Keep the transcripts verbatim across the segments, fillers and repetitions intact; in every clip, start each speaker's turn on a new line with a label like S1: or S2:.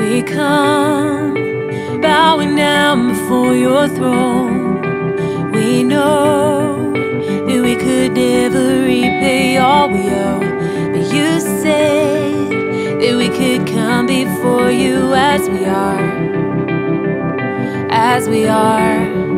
S1: we come, bowing down before your throne. We know that we could never repay all we owe, but you said that we could come before you as we are, as we are.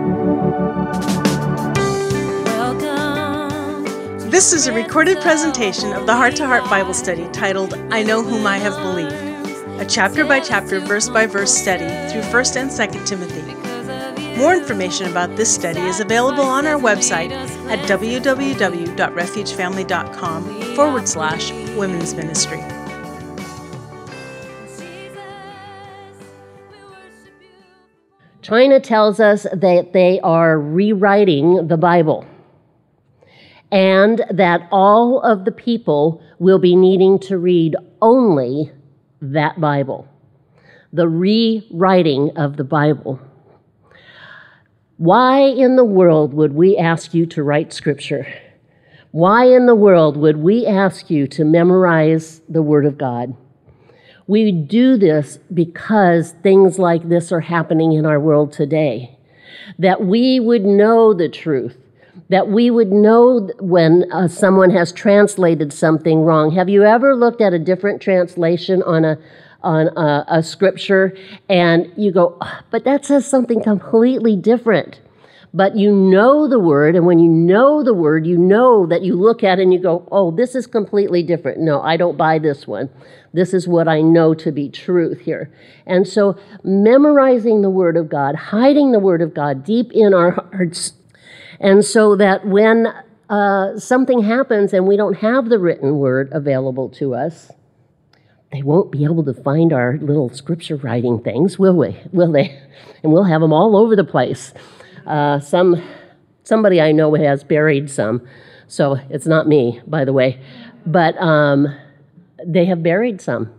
S2: This is a recorded presentation of the Heart to Heart Bible Study titled, I Know Whom I Have Believed, a chapter-by-chapter, verse-by-verse study through First and Second Timothy. More information about this study is available on our website at www.refugefamily.com forward slash women's ministry.
S3: China tells us that they are rewriting the Bible, and that all of the people will be needing to read only that Bible, the rewriting of the Bible. Why in the world would we ask you to write Scripture? Why in the world would we ask you to memorize the Word of God? We do this because things like this are happening in our world today, that we would know the truth, that we would know when uh, someone has translated something wrong. Have you ever looked at a different translation on a on a, a scripture and you go, oh, but that says something completely different? But you know the word, and when you know the word, you know that you look at it and you go, oh, this is completely different. No, I don't buy this one. This is what I know to be truth here. And so memorizing the Word of God, hiding the Word of God deep in our hearts, and so that when uh, something happens and we don't have the written word available to us, they won't be able to find our little scripture writing things, will we? Will they? And we'll have them all over the place. Uh, some somebody I know has buried some, so it's not me, by the way. But um, they have buried some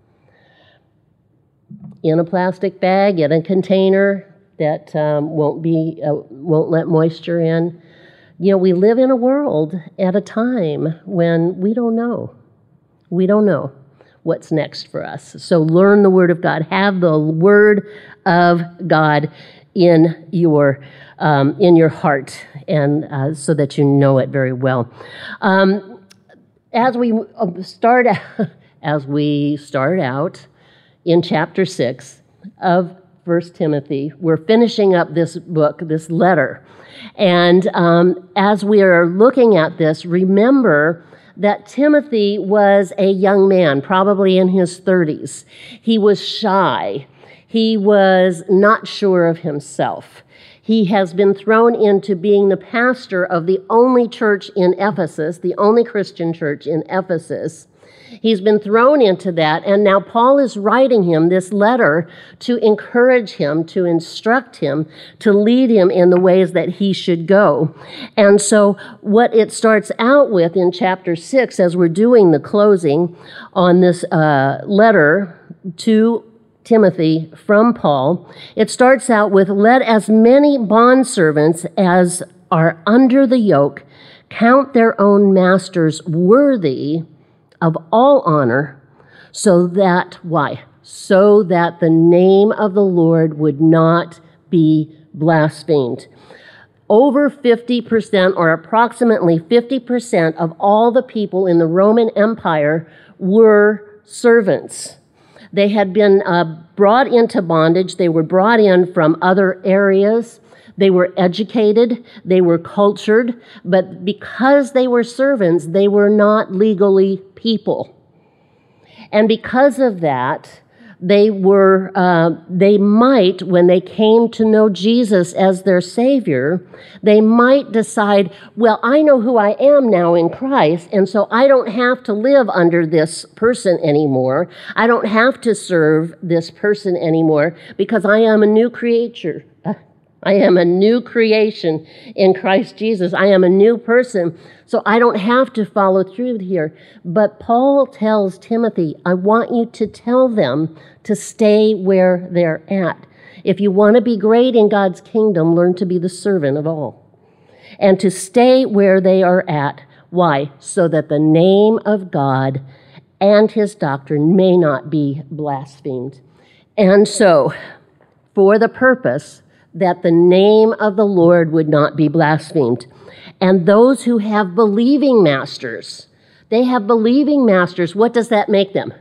S3: in a plastic bag, in a container that um, won't be uh, won't let moisture in. You know, we live in a world at a time when we don't know. We don't know what's next for us. So learn the Word of God. Have the Word of God in your um, in your heart, and uh, so that you know it very well. Um, as we start as we start out in chapter six of First Timothy, we're finishing up this book, this letter. And um, as we are looking at this, remember that Timothy was a young man, probably in his thirties. He was shy. He was not sure of himself. He has been thrown into being the pastor of the only church in Ephesus, the only Christian church in Ephesus. He's been thrown into that, and now Paul is writing him this letter to encourage him, to instruct him, to lead him in the ways that he should go. And so what it starts out with in chapter six, as we're doing the closing on this uh, letter to Timothy from Paul, it starts out with, let as many bondservants as are under the yoke count their own masters worthy of all honor, so that, why? So that the name of the Lord would not be blasphemed. Over fifty percent, or approximately fifty percent of all the people in the Roman Empire were servants. They had been uh, brought into bondage. They were brought in from other areas. They were educated, they were cultured, but because they were servants, they were not legally people. And because of that, they were, uh, they might, when they came to know Jesus as their Savior, they might decide, well, I know who I am now in Christ, and so I don't have to live under this person anymore. I don't have to serve this person anymore because I am a new creature. I am a new creation in Christ Jesus. I am a new person, so I don't have to follow through here. But Paul tells Timothy, I want you to tell them to stay where they're at. If you want to be great in God's kingdom, learn to be the servant of all. And to stay where they are at. Why? So that the name of God and his doctrine may not be blasphemed. And so, for the purpose that the name of the Lord would not be blasphemed, and those who have believing masters, they have believing masters, what does that make them?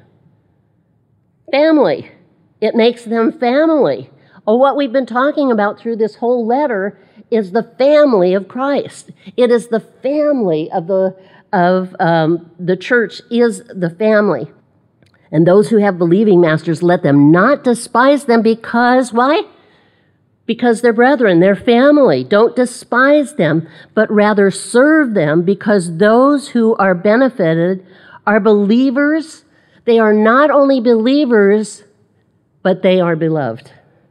S3: Family. It makes them family. Oh, what we've been talking about through this whole letter is the family of Christ. It is the family of the of um, the church is the family. And those who have believing masters, let them not despise them because, why? Because they're brethren, they're family. Don't despise them, but rather serve them, because those who are benefited are believers. They are not only believers, but they are beloved.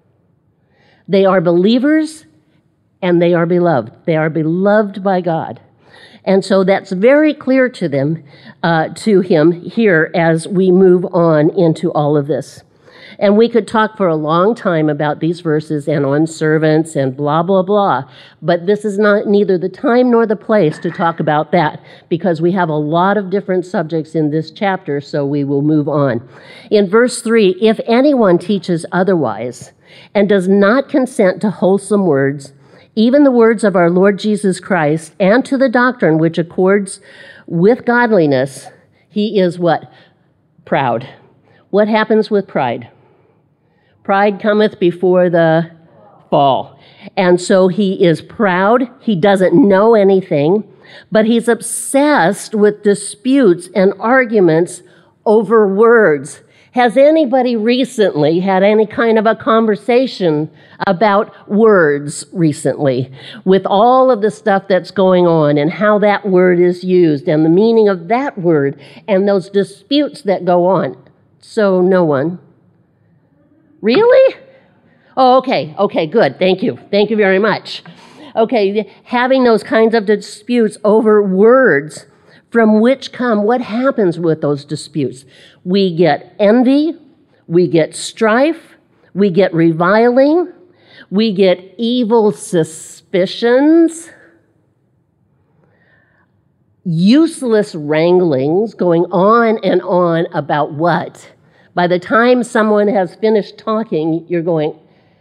S3: They are believers and they are beloved. They are beloved by God. And so that's very clear to them, uh, to him here as we move on into all of this. And we could talk for a long time about these verses and on servants and blah, blah, blah. But this is not neither the time nor the place to talk about that, because we have a lot of different subjects in this chapter, so we will move on. In verse three, if anyone teaches otherwise and does not consent to wholesome words, even the words of our Lord Jesus Christ, and to the doctrine which accords with godliness, he is what? Proud. What happens with pride? Pride cometh before the fall. And so he is proud. He doesn't know anything, but he's obsessed with disputes and arguments over words. Has anybody recently had any kind of a conversation about words recently, with all of the stuff that's going on and how that word is used and the meaning of that word and those disputes that go on? So no one. Really? Oh, okay, okay, good. Thank you. Thank you very much. Okay, having those kinds of disputes over words, from which come, what happens with those disputes? We get envy, we get strife, we get reviling, we get evil suspicions, useless wranglings going on and on about what? By the time someone has finished talking, you're going,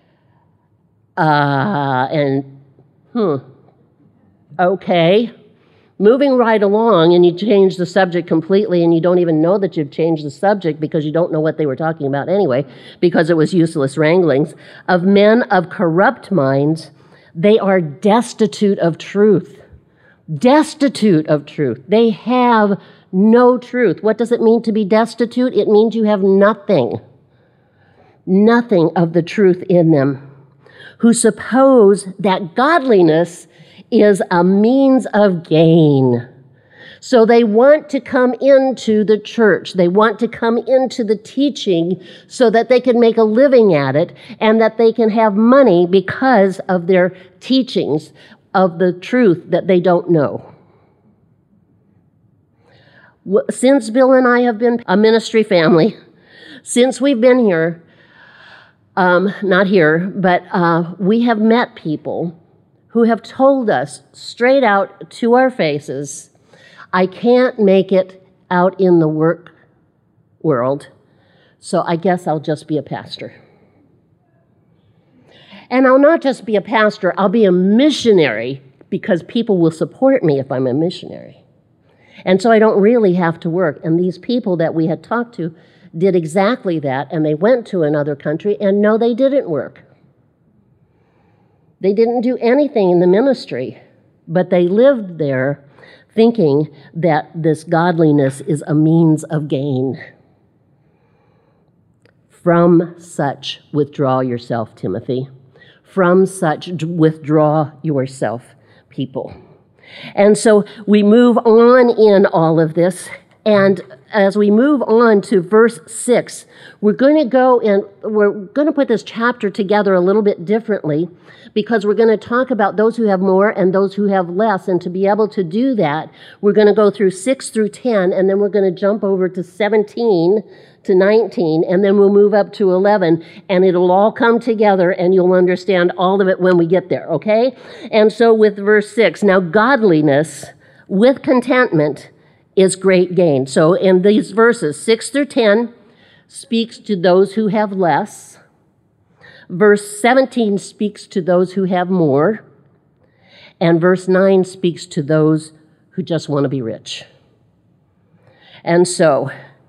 S3: uh, and, hmm, okay. Moving right along, and you change the subject completely, and you don't even know that you've changed the subject because you don't know what they were talking about anyway, because it was useless wranglings. Of men of corrupt minds, they are destitute of truth. Destitute of truth. They have no truth. What does it mean to be destitute? It means you have nothing. Nothing of the truth in them. Who suppose that godliness is a means of gain. So they want to come into the church. They want to come into the teaching so that they can make a living at it and that they can have money because of their teachings of the truth that they don't know. Since Bill and I have been a ministry family, since we've been here, um, not here, but uh, we have met people who have told us straight out to our faces, I can't make it out in the work world, so I guess I'll just be a pastor. And I'll not just be a pastor, I'll be a missionary, because people will support me if I'm a missionary. And so I don't really have to work. And these people that we had talked to did exactly that, and they went to another country, and no, they didn't work. They didn't do anything in the ministry, but they lived there thinking that this godliness is a means of gain. From such withdraw yourself, Timothy. From such withdraw yourself, people. And so we move on in all of this, and as we move on to verse six, we're going to go and we're going to put this chapter together a little bit differently, because we're going to talk about those who have more and those who have less, and to be able to do that, we're going to go through six through ten, and then we're going to jump over to seventeen to nineteen, and then we'll move up to eleven, and it'll all come together, and you'll understand all of it when we get there, okay? And so with verse six, now godliness with contentment is great gain. So in these verses, six through ten speaks to those who have less. Verse seventeen speaks to those who have more. And verse nine speaks to those who just want to be rich. And so,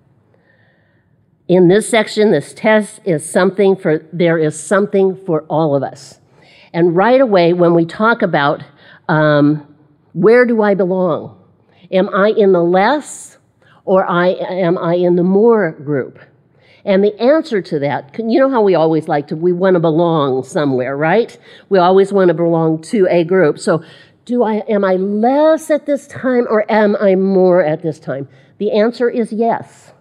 S3: in this section, this test is something for, there is something for all of us. And right away, when we talk about um, where do I belong? Am I in the less or I, am I in the more group? And the answer to that, you know how we always like to, we want to belong somewhere, right? We always want to belong to a group. So do I, am I less at this time or am I more at this time? The answer is yes.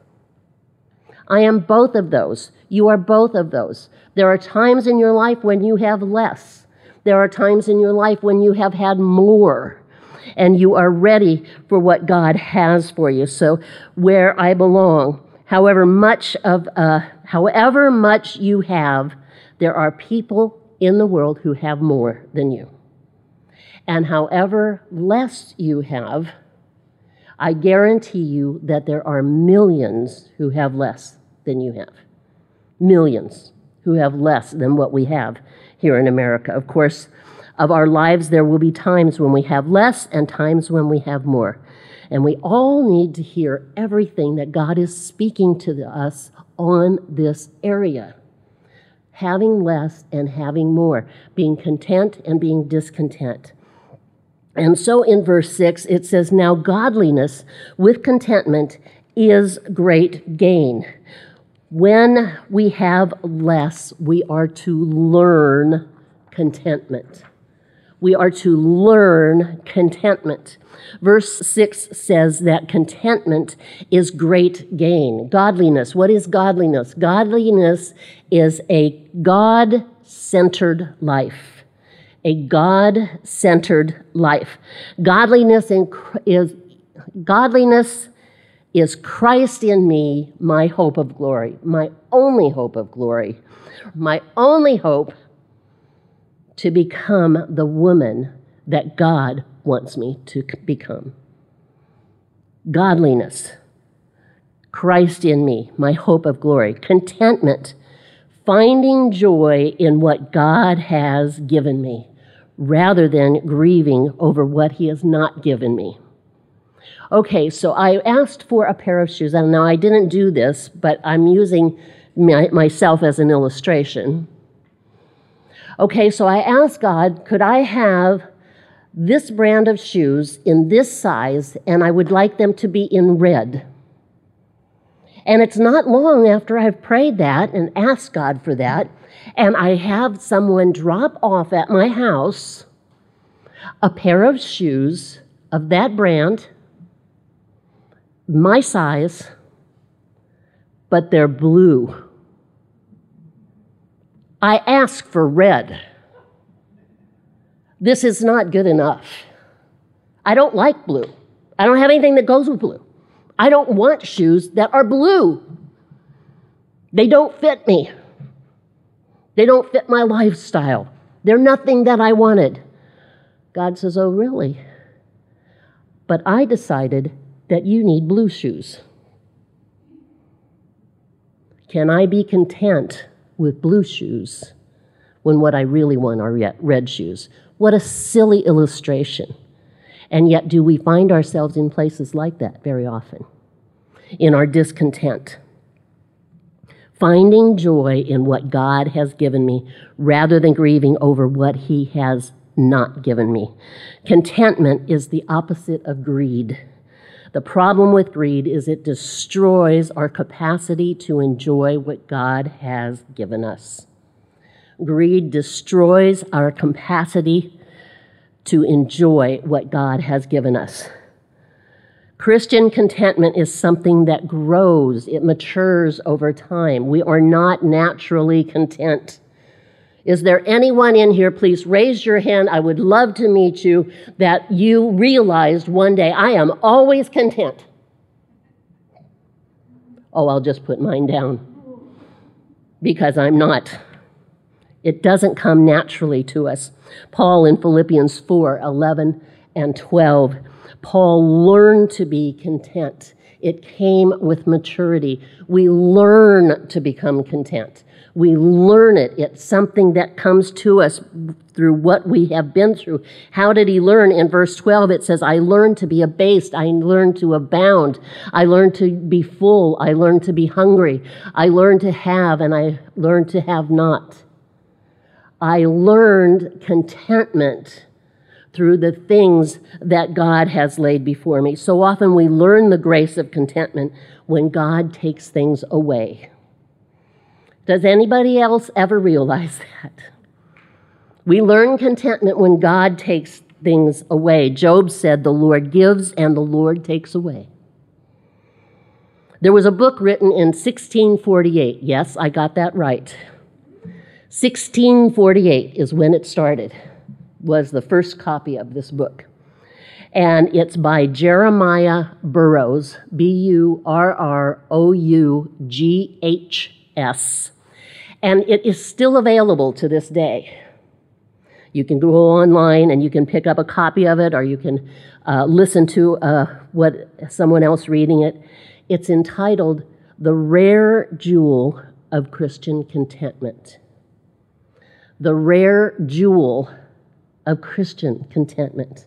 S3: I am both of those. You are both of those. There are times in your life when you have less. There are times in your life when you have had more, and you are ready for what God has for you. So where I belong, however much of, uh, however much you have, there are people in the world who have more than you. And however less you have, I guarantee you that there are millions who have less than you have. Millions who have less than what we have here in America. Of course, of our lives, there will be times when we have less and times when we have more. And we all need to hear everything that God is speaking to us on this area. Having less and having more. Being content and being discontent. And so in verse six, it says, now godliness with contentment is great gain. When we have less, we are to learn contentment. We are to learn contentment. Verse six says that contentment is great gain. Godliness, what is godliness? Godliness is a God-centered life. A God-centered life. Godliness is godliness is Christ in me, my hope of glory, my only hope of glory, my only hope to become the woman that God wants me to become. Godliness, Christ in me, my hope of glory. Contentment, finding joy in what God has given me, rather than grieving over what he has not given me. Okay, so I asked for a pair of shoes, and now I didn't do this, but I'm using my, myself as an illustration. Okay, so I asked God, could I have this brand of shoes in this size, and I would like them to be in red. And it's not long after I've prayed that and asked God for that, and I have someone drop off at my house a pair of shoes of that brand, my size, but they're blue. I asked for red. This is not good enough. I don't like blue. I don't have anything that goes with blue. I don't want shoes that are blue. They don't fit me. They don't fit my lifestyle. They're nothing that I wanted. God says, oh, really? But I decided that you need blue shoes. Can I be content with blue shoes when what I really want are red shoes? What a silly illustration. And yet, do we find ourselves in places like that very often? In our discontent. Finding joy in what God has given me rather than grieving over what he has not given me. Contentment is the opposite of greed. The problem with greed is it destroys our capacity to enjoy what God has given us. Greed destroys our capacity to enjoy what God has given us. Christian contentment is something that grows. It matures over time. We are not naturally content. Is there anyone in here, please raise your hand, I would love to meet you, that you realized one day, I am always content? Oh, I'll just put mine down, because I'm not. It doesn't come naturally to us. Paul in Philippians four, eleven and twelve Paul learned to be content. It came with maturity. We learn to become content. We learn it. It's something that comes to us through what we have been through. How did he learn? In verse twelve, it says, I learned to be abased. I learned to abound. I learned to be full. I learned to be hungry. I learned to have, and I learned to have not. I learned contentment through the things that God has laid before me. So often we learn the grace of contentment when God takes things away. Does anybody else ever realize that? We learn contentment when God takes things away. Job said, the Lord gives and the Lord takes away. There was a book written in sixteen forty-eight. Yes, I got that right. sixteen forty-eight is when it started, was the first copy of this book. And it's by Jeremiah Burroughs, B U R R O U G H S. And it is still available to this day. You can go online and you can pick up a copy of it, or you can uh, listen to uh, what someone else reading it. It's entitled The Rare Jewel of Christian Contentment. The Rare Jewel of Christian Contentment.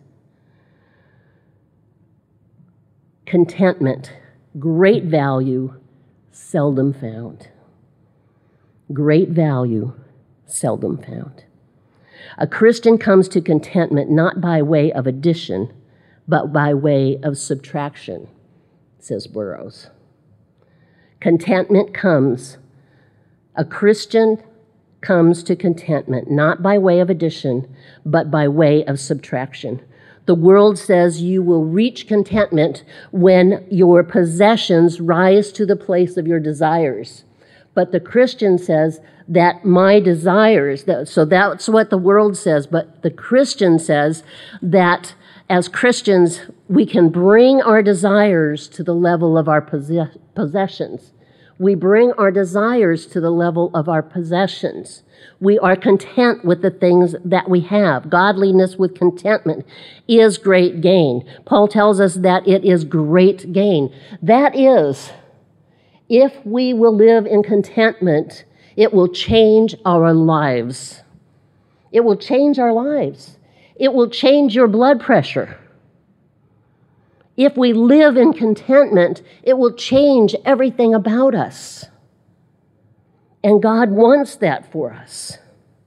S3: Contentment, great value, seldom found. Great value, seldom found. A Christian comes to contentment not by way of addition, but by way of subtraction, says Burroughs. Contentment comes, a Christian comes to contentment not by way of addition, but by way of subtraction. The world says you will reach contentment when your possessions rise to the place of your desires. But the Christian says that my desires, that, so that's what the world says, but the Christian says that as Christians, we can bring our desires to the level of our possess- possessions. We bring our desires to the level of our possessions. We are content with the things that we have. Godliness with contentment is great gain. Paul tells us that it is great gain. That is, if we will live in contentment, it will change our lives. It will change our lives. It will change your blood pressure. If we live in contentment, it will change everything about us. And God wants that for us.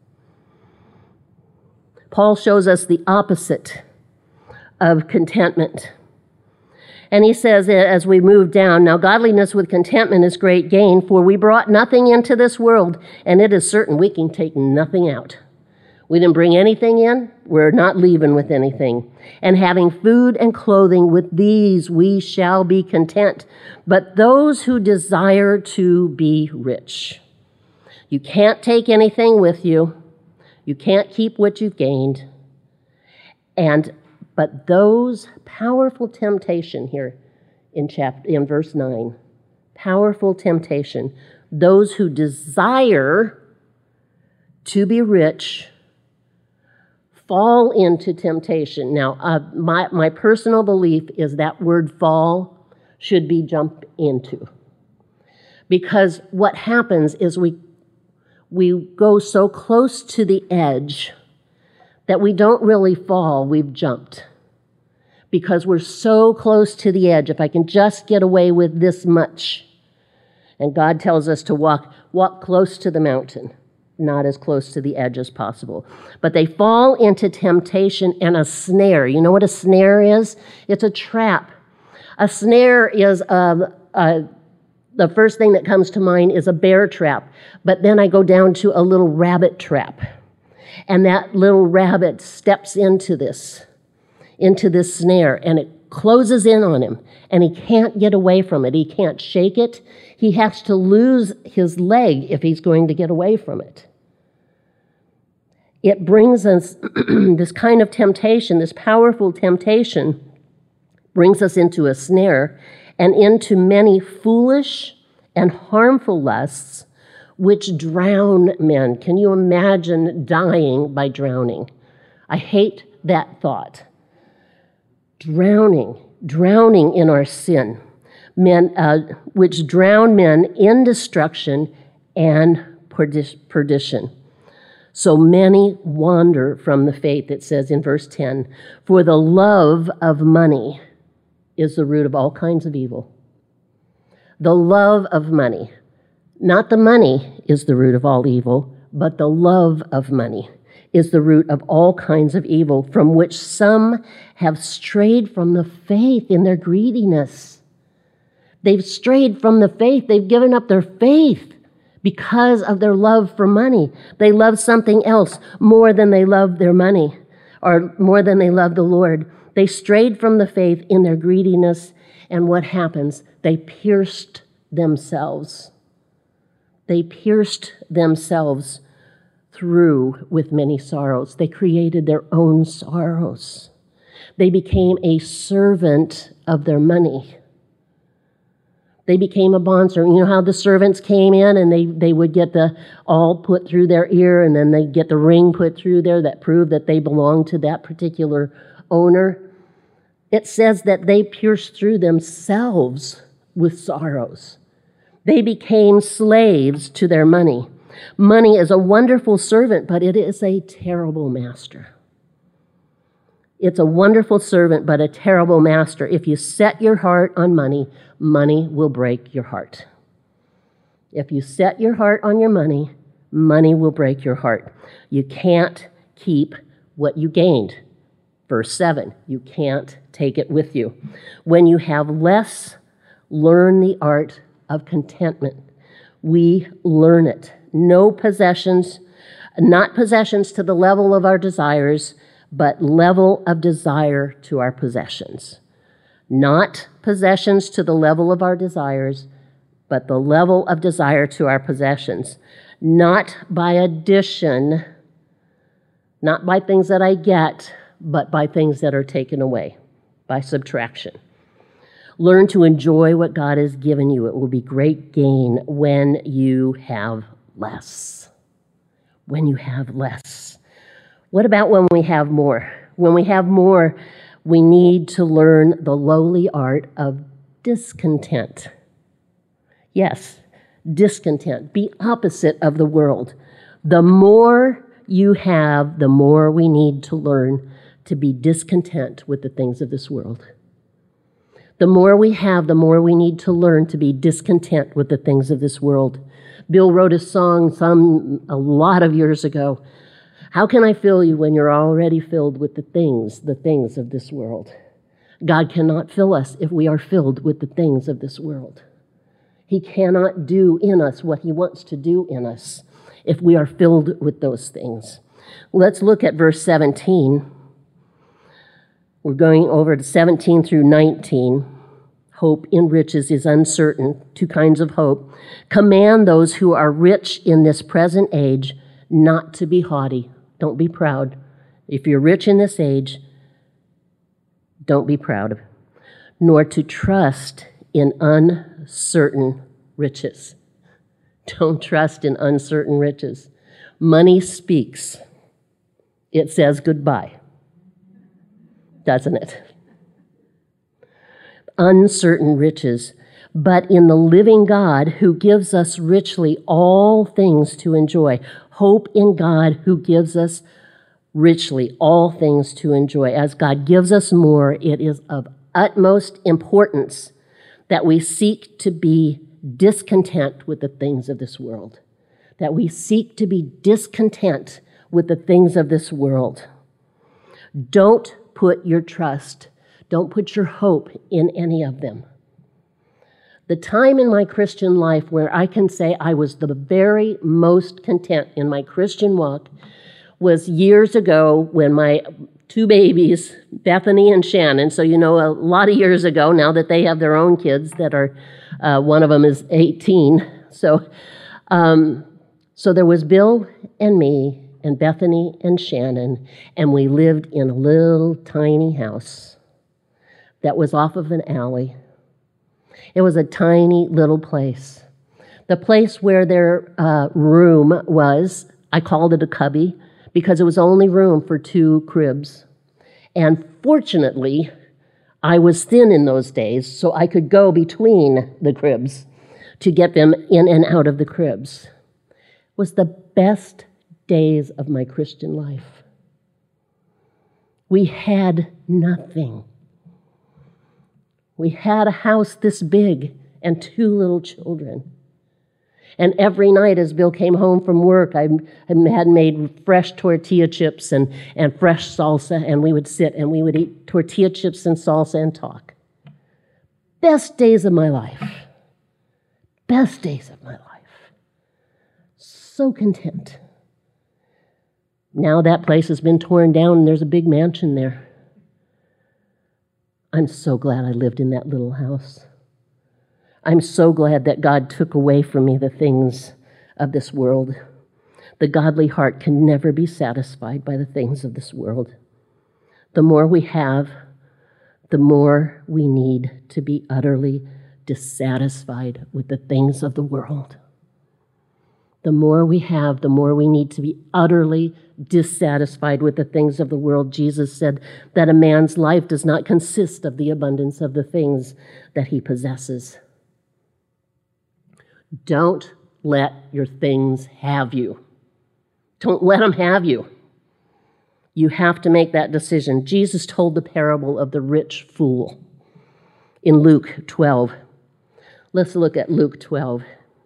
S3: Paul shows us the opposite of contentment. And he says, as we move down, now godliness with contentment is great gain, for we brought nothing into this world, and it is certain we can take nothing out. We didn't bring anything in, we're not leaving with anything. And having food and clothing, with these we shall be content. But those who desire to be rich, you can't take anything with you. You can't keep what you've gained. And but those powerful temptation here in chapter in verse nine, powerful temptation, those who desire to be rich fall into temptation. Now, uh, my, my personal belief is that word fall should be jumped into. Because what happens is we we go so close to the edge that we don't really fall, we've jumped. Because we're so close to the edge. If I can just get away with this much. And God tells us to walk, walk close to the mountain, not as close to the edge as possible. But they fall into temptation and a snare. You know what a snare is? It's a trap. A snare is a, a the first thing that comes to mind is a bear trap. But then I go down to a little rabbit trap. And that little rabbit steps into this, into this snare, and it closes in on him, and he can't get away from it. He can't shake it. He has to lose his leg if he's going to get away from it. It brings us this kind of temptation, this powerful temptation, brings us into a snare and into many foolish and harmful lusts which drown men. Can you imagine dying by drowning? I hate that thought. drowning, drowning in our sin, men, uh, which drown men in destruction and perdition. So many wander from the faith, it says in verse ten, for the love of money is the root of all kinds of evil. The love of money, not the money is the root of all evil, but the love of money is the root of all kinds of evil, from which some have strayed from the faith in their greediness. They've strayed from the faith. They've given up their faith because of their love for money. They love something else more than they love their money, or more than they love the Lord. They strayed from the faith in their greediness, and what happens? They pierced themselves. They pierced themselves through with many sorrows. They created their own sorrows. They became a servant of their money. They became a bondservant. You know how the servants came in and they, they would get the all put through their ear, and then they'd get the ring put through there that proved that they belonged to that particular owner? It says that they pierced through themselves with sorrows. They became slaves to their money. Money is a wonderful servant, but it is a terrible master. It's a wonderful servant, but a terrible master. If you set your heart on money, money will break your heart. If you set your heart on your money, money will break your heart. You can't keep what you gained. Verse seven, you can't take it with you. When you have less, learn the art of contentment. We learn it. No possessions, not possessions to the level of our desires, but level of desire to our possessions. Not possessions to the level of our desires, but the level of desire to our possessions. Not by addition, not by things that I get, but by things that are taken away, by subtraction. Learn to enjoy what God has given you. It will be great gain when you have less. When you have less. What about when we have more? When we have more, we need to learn the lowly art of discontent. Yes, discontent. Be opposite of the world. The more you have, the more we need to learn to be discontent with the things of this world. The more we have, the more we need to learn to be discontent with the things of this world. Bill wrote a song some a lot of years ago. How can I fill you when you're already filled with the things, the things of this world? God cannot fill us if we are filled with the things of this world. He cannot do in us what he wants to do in us if we are filled with those things. Let's look at verse seventeen. We're going over to seventeen through nineteen. Hope in riches is uncertain. Two kinds of hope. Command those who are rich in this present age not to be haughty. Don't be proud. If you're rich in this age, don't be proud. Nor to trust in uncertain riches. Don't trust in uncertain riches. Money speaks. It says goodbye. Doesn't it? Uncertain riches, but in the living God who gives us richly all things to enjoy. Hope in God who gives us richly all things to enjoy. As God gives us more, it is of utmost importance that we seek to be discontent with the things of this world. That we seek to be discontent with the things of this world. Don't put your trust, don't put your hope in any of them. The time in my Christian life where I can say I was the very most content in my Christian walk was years ago when my two babies, Bethany and Shannon, so you know a lot of years ago, now that they have their own kids that are, uh, one of them is eighteen. So, um, so there was Bill and me and Bethany and Shannon, and we lived in a little tiny house that was off of an alley. It was a tiny little place. The place where their uh, room was, I called it a cubby because it was only room for two cribs. And fortunately, I was thin in those days, so I could go between the cribs to get them in and out of the cribs. It was the best days of my Christian life. We had nothing. We had a house this big and two little children. And every night as Bill came home from work, I had made fresh tortilla chips and, and fresh salsa, and we would sit and we would eat tortilla chips and salsa and talk. Best days of my life. Best days of my life. So content. Now that place has been torn down and there's a big mansion there. I'm so glad I lived in that little house. I'm so glad that God took away from me the things of this world. The godly heart can never be satisfied by the things of this world. The more we have, the more we need to be utterly dissatisfied with the things of the world. The more we have, the more we need to be utterly dissatisfied with the things of the world. Jesus said that a man's life does not consist of the abundance of the things that he possesses. Don't let your things have you. Don't let them have you. You have to make that decision. Jesus told the parable of the rich fool in Luke twelve. Let's look at Luke twelve.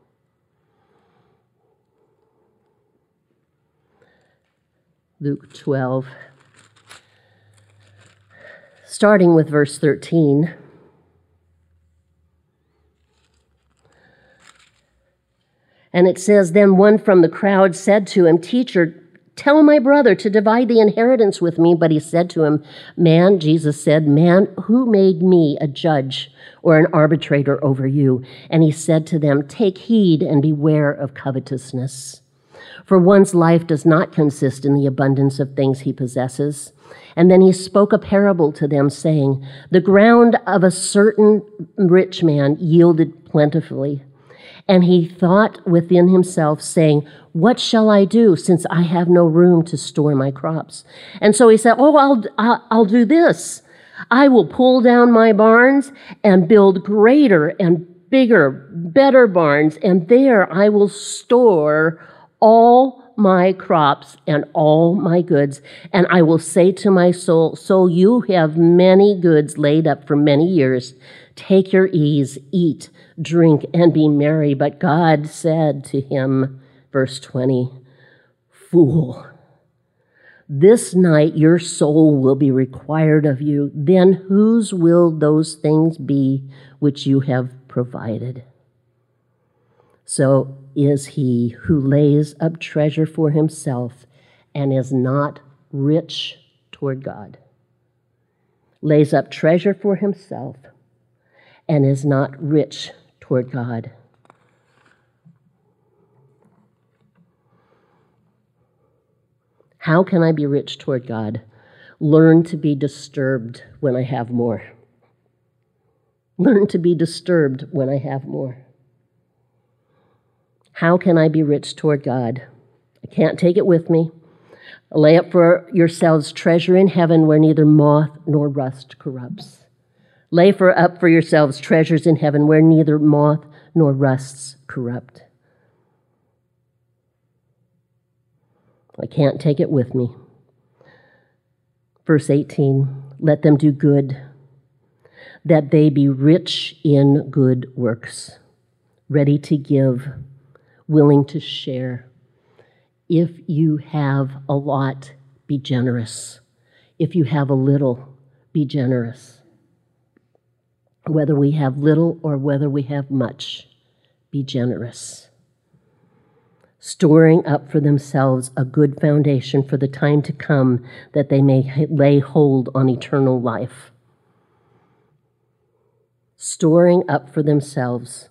S3: Luke twelve, starting with verse thirteen. And it says, "Then one from the crowd said to him, 'Teacher, tell my brother to divide the inheritance with me.' But he said to him, 'Man,' Jesus said, 'man, who made me a judge or an arbitrator over you?' And he said to them, 'Take heed and beware of covetousness. For one's life does not consist in the abundance of things he possesses.' And then he spoke a parable to them, saying, 'The ground of a certain rich man yielded plentifully. And he thought within himself, saying, What shall I do, since I have no room to store my crops?' And so he said, oh, I'll, I'll, I'll do this. I will pull down my barns and build greater and bigger, better barns, and there I will store all my crops and all my goods. And I will say to my soul, soul, you have many goods laid up for many years. Take your ease, eat, drink, and be merry.' But God said to him," verse twenty, "Fool, this night your soul will be required of you. Then whose will those things be which you have provided? So is he who lays up treasure for himself and is not rich toward God." Lays up treasure for himself and is not rich toward God. How can I be rich toward God? Learn to be disturbed when I have more. Learn to be disturbed when I have more. How can I be rich toward God? I can't take it with me. Lay up for yourselves treasure in heaven where neither moth nor rust corrupts. Lay for up for yourselves treasures in heaven where neither moth nor rusts corrupt. I can't take it with me. Verse eighteen, "Let them do good, that they be rich in good works, ready to give, willing to share. If you have a lot, be generous. If you have a little, be generous. Whether we have little or whether we have much, be generous. Storing up for themselves a good foundation for the time to come, that they may lay hold on eternal life." Storing up for themselves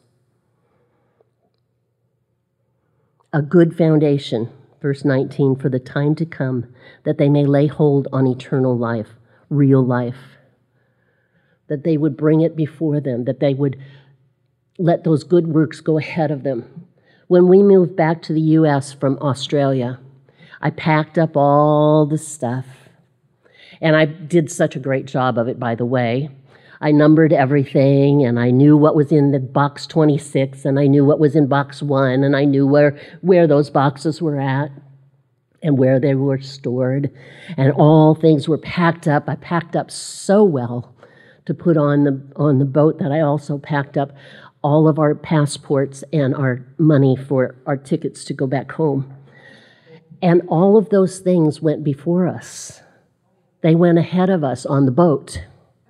S3: a good foundation, verse nineteen, for the time to come, that they may lay hold on eternal life, real life. That they would bring it before them, that they would let those good works go ahead of them. When we moved back to the U S from Australia, I packed up all the stuff. And I did such a great job of it, by the way. I numbered everything, and I knew what was in the box twenty-six, and I knew what was in box one, and I knew where, where those boxes were at and where they were stored. And all things were packed up. I packed up so well to put on the on the boat that I also packed up all of our passports and our money for our tickets to go back home. And all of those things went before us. They went ahead of us on the boat.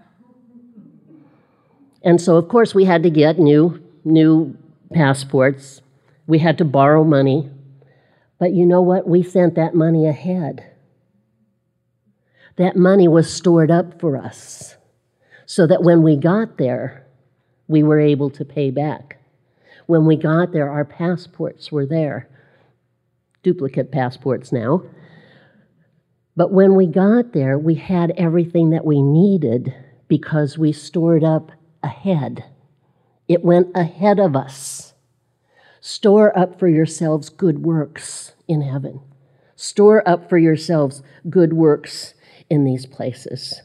S3: And so, of course, we had to get new, new passports. We had to borrow money. But you know what? We sent that money ahead. That money was stored up for us so that when we got there, we were able to pay back. When we got there, our passports were there. Duplicate passports now. But when we got there, we had everything that we needed because we stored up ahead. It went ahead of us. Store up for yourselves good works in heaven. Store up for yourselves good works in these places.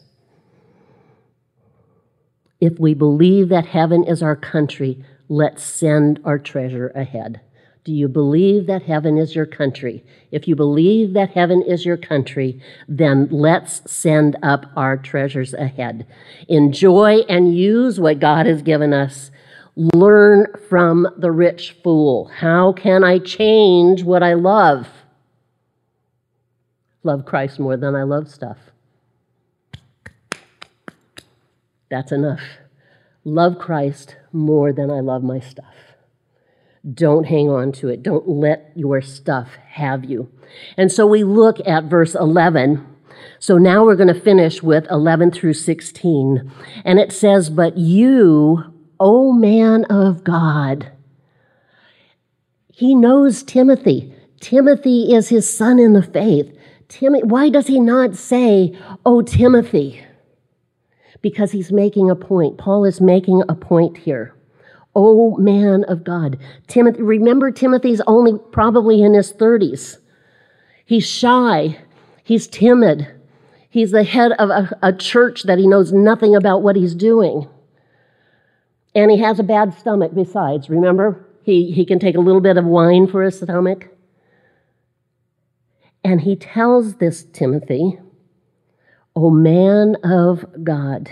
S3: If we believe that heaven is our country, let's send our treasure ahead. Do you believe that heaven is your country? If you believe that heaven is your country, then let's send up our treasures ahead. Enjoy and use what God has given us. Learn from the rich fool. How can I change what I love? Love Christ more than I love stuff. That's enough. Love Christ more than I love my stuff. Don't hang on to it. Don't let your stuff have you. And so we look at verse eleven. So now we're going to finish with eleven through sixteen. And it says, "But you, O man of God," he knows Timothy. Timothy is his son in the faith. Tim- why does he not say, "Oh, Timothy"? Because he's making a point. Paul is making a point here. Oh, man of God. Timothy, remember, Timothy's only probably in his thirties. He's shy. He's timid. He's the head of a, a church that he knows nothing about what he's doing. And he has a bad stomach besides, remember? He, he can take a little bit of wine for his stomach. And he tells this Timothy, "O man of God."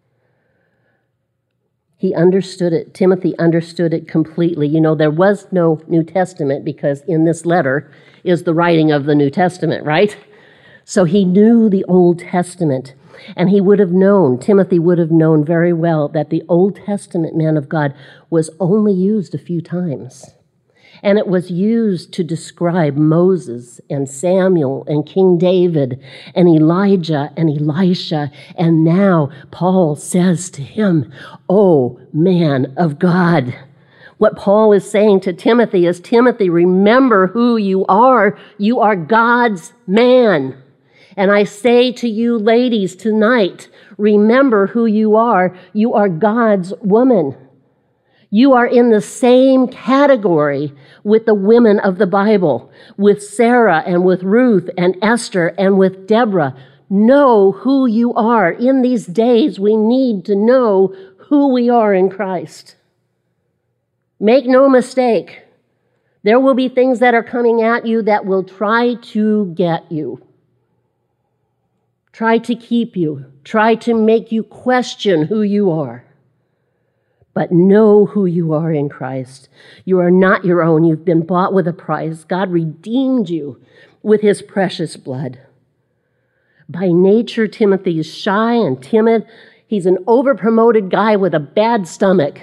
S3: He understood it. Timothy understood it completely. You know, there was no New Testament because in this letter is the writing of the New Testament, right? So he knew the Old Testament, and he would have known, Timothy would have known very well that the Old Testament man of God was only used a few times. And it was used to describe Moses and Samuel and King David and Elijah and Elisha. And now Paul says to him, "Oh, man of God." What Paul is saying to Timothy is, Timothy, remember who you are. You are God's man. And I say to you ladies tonight, remember who you are. You are God's woman. You are in the same category with the women of the Bible, with Sarah and with Ruth and Esther and with Deborah. Know who you are. In these days, we need to know who we are in Christ. Make no mistake. There will be things that are coming at you that will try to get you, try to keep you, try to make you question who you are. But know who you are in Christ. You are not your own. You've been bought with a price. God redeemed you with his precious blood. By nature, Timothy is shy and timid. He's an overpromoted guy with a bad stomach.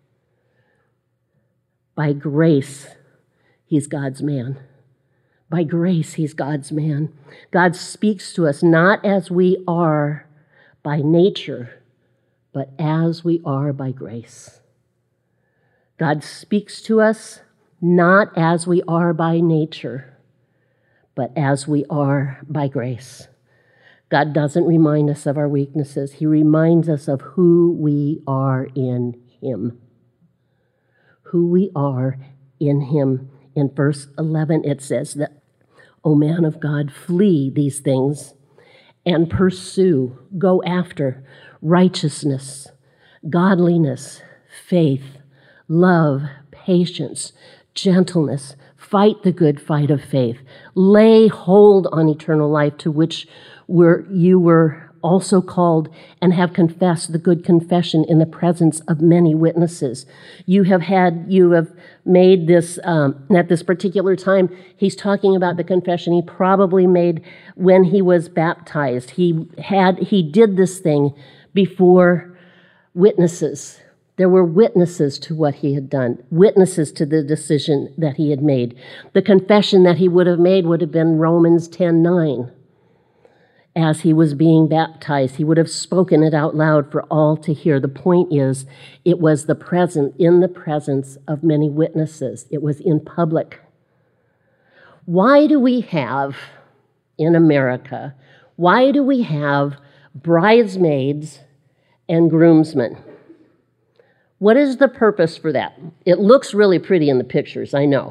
S3: By grace, he's God's man. By grace, he's God's man. God speaks to us not as we are by nature, but as we are by grace. God speaks to us not as we are by nature, but as we are by grace. God doesn't remind us of our weaknesses. He reminds us of who we are in him. Who we are in him. In verse eleven, it says that, "O man of God, flee these things and pursue, go after righteousness, godliness, faith, love, patience, gentleness. Fight the good fight of faith. Lay hold on eternal life, to which were, you were also called and have confessed the good confession in the presence of many witnesses. You have had, you have made this, um, at this particular time, he's talking about the confession he probably made when he was baptized. He had, he did this thing before witnesses. There were witnesses to what he had done, witnesses to the decision that he had made. The confession that he would have made would have been Romans ten nine. As he was being baptized, he would have spoken it out loud for all to hear. The point is, it was the present, in the presence of many witnesses. It was in public. Why do we have, in America, why do we have bridesmaids and groomsmen? What is the purpose for that? It looks really pretty in the pictures, I know.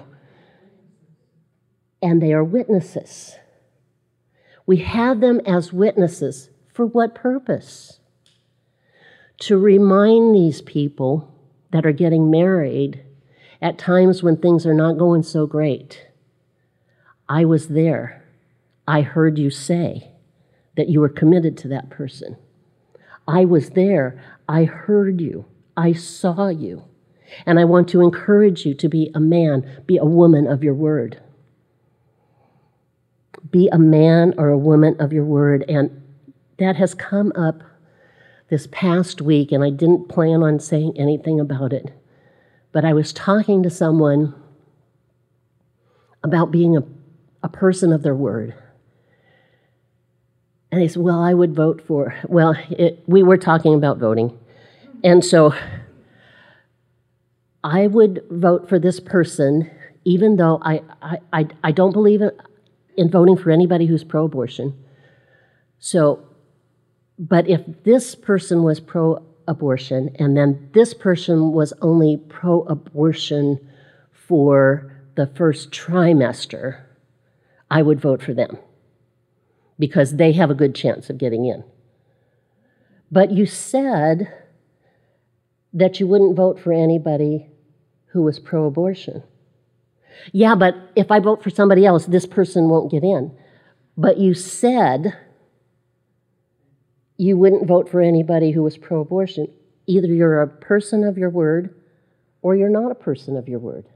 S3: And they are witnesses. We have them as witnesses. For what purpose? To remind these people that are getting married at times when things are not going so great. I was there. I heard you say that you were committed to that person. I was there. I heard you. I saw you. And I want to encourage you to be a man, be a woman of your word. Be a man or a woman of your word. And that has come up this past week, and I didn't plan on saying anything about it. But I was talking to someone about being a, a person of their word. And they said, well, I would vote for, well, it, we were talking about voting. And so I would vote for this person, even though I, I, I, I don't believe in, in voting for anybody who's pro-abortion. So, but if this person was pro-abortion and then this person was only pro-abortion for the first trimester, I would vote for them because they have a good chance of getting in. But you said that you wouldn't vote for anybody who was pro-abortion. Yeah, but if I vote for somebody else, this person won't get in. But you said you wouldn't vote for anybody who was pro-abortion. Either you're a person of your word or you're not a person of your word.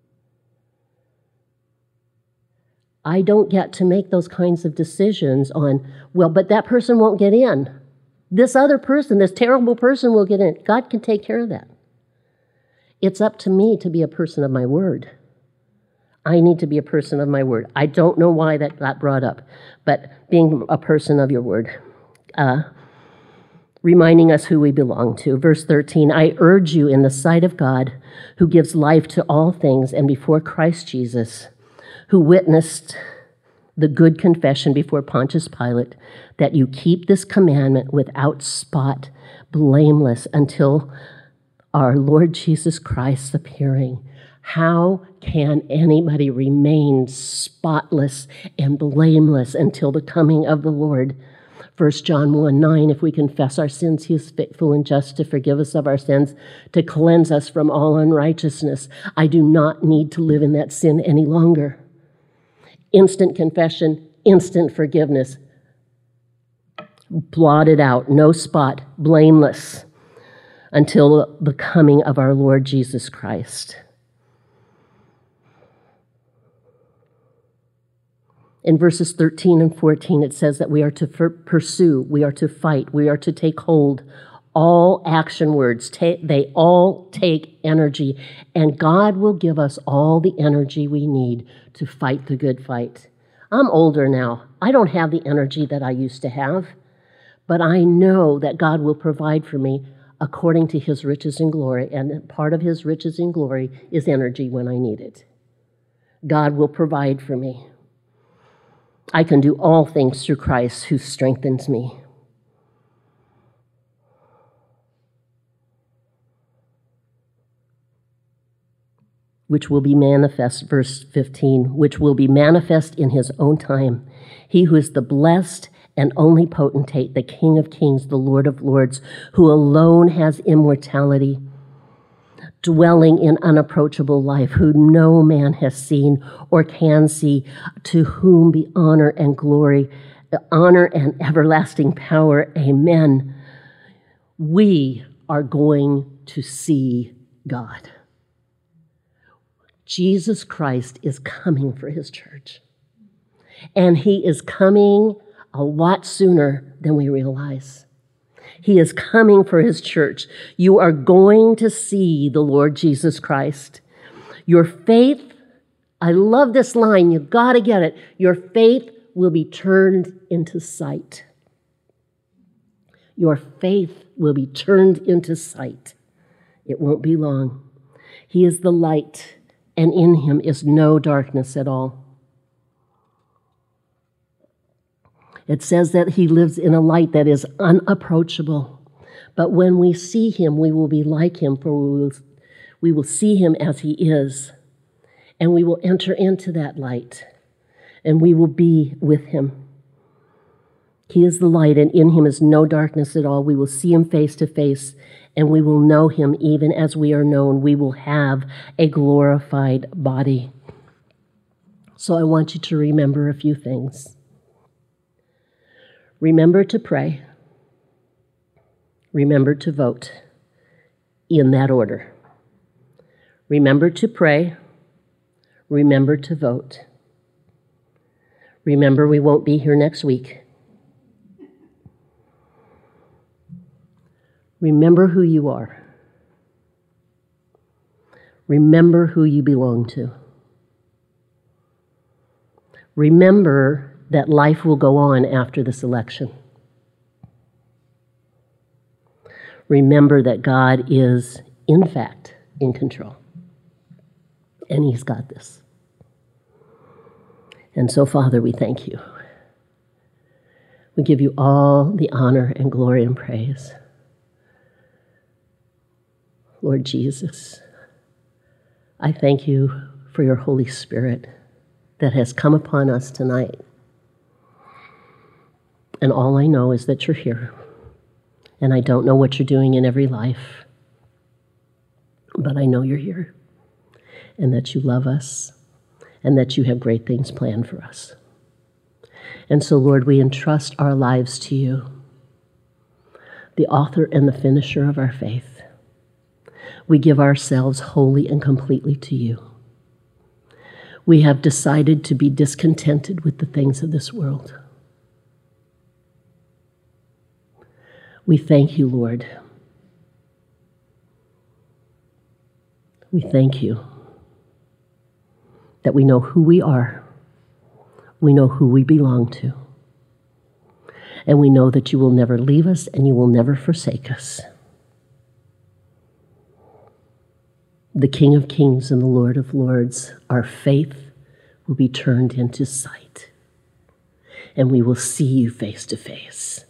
S3: I don't get to make those kinds of decisions on, well, but that person won't get in. This other person, this terrible person will get in. God can take care of that. It's up to me to be a person of my word. I need to be a person of my word. I don't know why that got brought up, but being a person of your word. Uh, reminding us who we belong to. Verse thirteen, I urge you in the sight of God, who gives life to all things, and before Christ Jesus, who witnessed the good confession before Pontius Pilate, that you keep this commandment without spot, blameless, until our Lord Jesus Christ's appearing. How can anybody remain spotless and blameless until the coming of the Lord? First John one nine, if we confess our sins, he is faithful and just to forgive us of our sins, to cleanse us from all unrighteousness. I do not need to live in that sin any longer. Instant confession, instant forgiveness. Blotted out, no spot, blameless, until the coming of our Lord Jesus Christ. In verses thirteen and fourteen, it says that we are to pursue, we are to fight, we are to take hold. All action words, ta- they all take energy, and God will give us all the energy we need to fight the good fight. I'm older now. I don't have the energy that I used to have, but I know that God will provide for me according to his riches and glory, and part of his riches and glory is energy when I need it. God will provide for me. I can do all things through Christ who strengthens me. Which will be manifest, verse fifteen, which will be manifest in his own time. He who is the blessed and only potentate, the King of Kings, the Lord of Lords, who alone has immortality, dwelling in unapproachable life, who no man has seen or can see, to whom be honor and glory, honor and everlasting power. Amen. We are going to see God. Jesus Christ is coming for his church. And he is coming a lot sooner than we realize. He is coming for his church. You are going to see the Lord Jesus Christ. Your faith, I love this line, you've got to get it. Your faith will be turned into sight. Your faith will be turned into sight. It won't be long. He is the light, and in him is no darkness at all. It says that he lives in a light that is unapproachable. But when we see him, we will be like him, for we will, we will see him as he is. And we will enter into that light, and we will be with him. He is the light, and in him is no darkness at all. We will see him face to face, and we will know him even as we are known. We will have a glorified body. So I want you to remember a few things. Remember to pray. Remember to vote in that order. Remember to pray. Remember to vote. Remember, we won't be here next week. Remember who you are. Remember who you belong to. Remember that life will go on after this election. Remember that God is, in fact, in control. And he's got this. And so, Father, we thank you. We give you all the honor and glory and praise. Lord Jesus, I thank you for your Holy Spirit that has come upon us tonight. And all I know is that you're here. And I don't know what you're doing in every life. But I know you're here. And that you love us. And that you have great things planned for us. And so, Lord, we entrust our lives to you, the author and the finisher of our faith. We give ourselves wholly and completely to you. We have decided to be discontented with the things of this world. We thank you, Lord. We thank you that we know who we are. We know who we belong to. And we know that you will never leave us and you will never forsake us. The King of Kings and the Lord of Lords, our faith will be turned into sight. And we will see you face to face.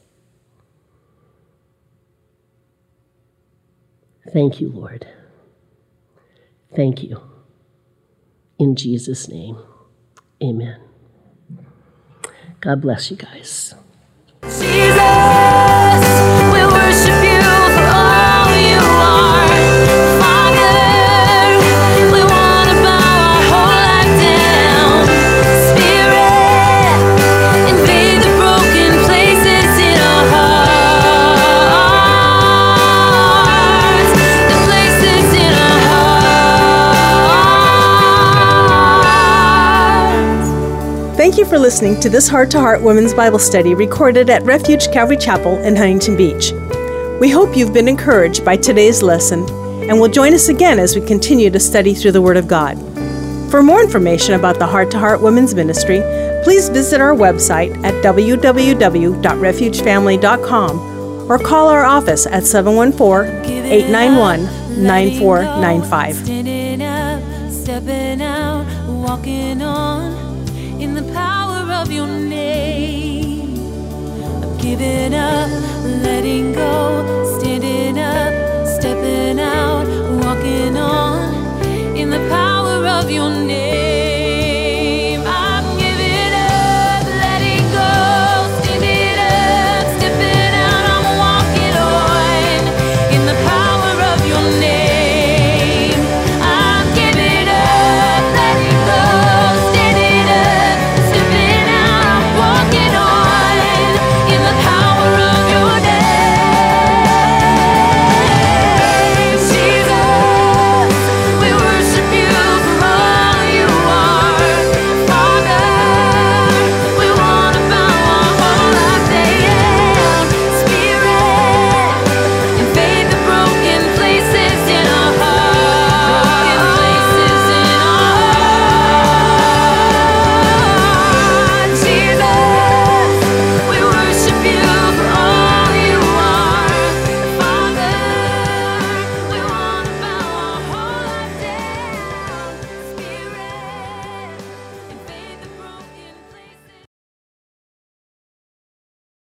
S3: Thank you, Lord. Thank you. In Jesus' name, amen. God bless you guys.
S1: Jesus, we worship you for all you are. Father, we want to bow our whole life down. Spirit, invade the broken places in our hearts. The places in our hearts.
S2: Thank you for listening to this Heart to Heart Women's Bible Study recorded at Refuge Calvary Chapel in Huntington Beach. We hope you've been encouraged by today's lesson and will join us again as we continue to study through the Word of God. For more information about the Heart to Heart Women's Ministry, please visit our website at w w w dot refuge family dot com or call our office at seven one four, eight nine one, nine four nine five.
S1: Standing up, stepping out, walking on.